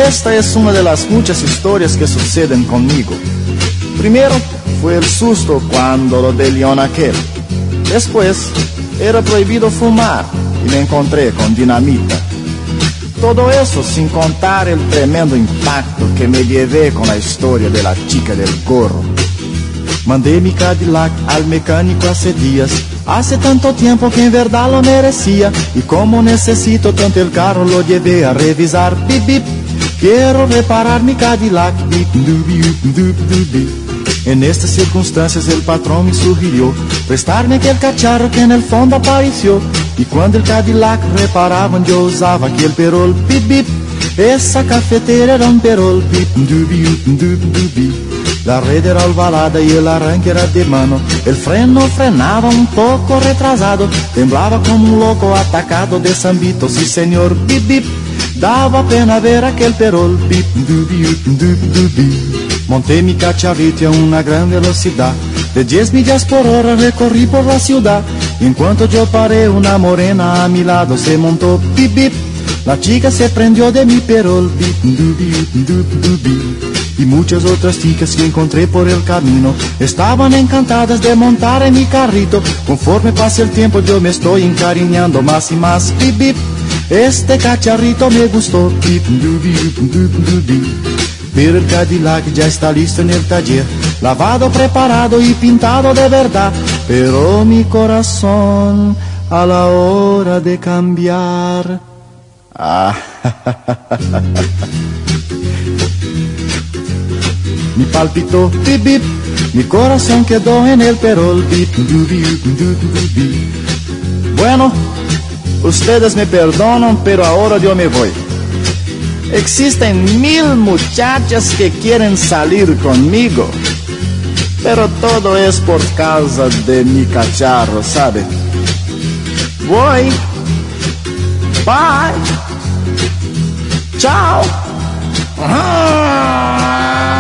Esta es una de las muchas historias que suceden conmigo. Primero fue el susto cuando lo de león aquel. Después era prohibido fumar y me encontré con dinamita. Todo eso sin contar el tremendo impacto que me llevé con la historia de la chica del gorro. Mandé mi Cadillac al mecánico hace días. Hace tanto tiempo que en verdad lo merecía. Y como necesito tanto el carro, lo llevé a revisar. Bip, bip. Quiero reparar mi Cadillac. Bip, dubi, dubi, dubi. En estas circunstancias el patrón me sugirió prestarme aquel cacharro que en el fondo apareció. Y cuando el Cadillac reparaban yo usaba aquel perol. Bip, bip. Esa cafetera era un perol. Bip, dubi, dubi, dubi. La red era ovalada y el arranque era de mano. El freno frenaba un poco retrasado. Temblaba como un loco atacado de Sambito. Sí señor, bip bip. Daba pena ver aquel perol. Bip dubi dubi dubi. Monté mi cacharrito a una gran velocidad. De 10 millas por hora recorrí por la ciudad. Y en cuanto yo paré, una morena a mi lado se montó. Bip bip. La chica se prendió de mi perol. Bip dubi dubi dubi. Y muchas otras chicas que encontré por el camino estaban encantadas de montar en mi carrito. Conforme pasa el tiempo yo me estoy encariñando más y más. Bip, bip. Este cacharrito me gustó. Bip, dubi, dubi, dubi. Pero el Cadillac ya está listo en el taller, lavado, preparado y pintado de verdad. Pero mi corazón a la hora de cambiar, mi palpitó, bip, bip. Mi corazón quedó en el perol. Bip, dubi, dubi, dubi. Bueno, ustedes me perdonan, pero ahora yo me voy. Existen 1000 muchachas que quieren salir conmigo, pero todo es por causa de mi cacharro, ¿sabe? Voy. Bye. Chao.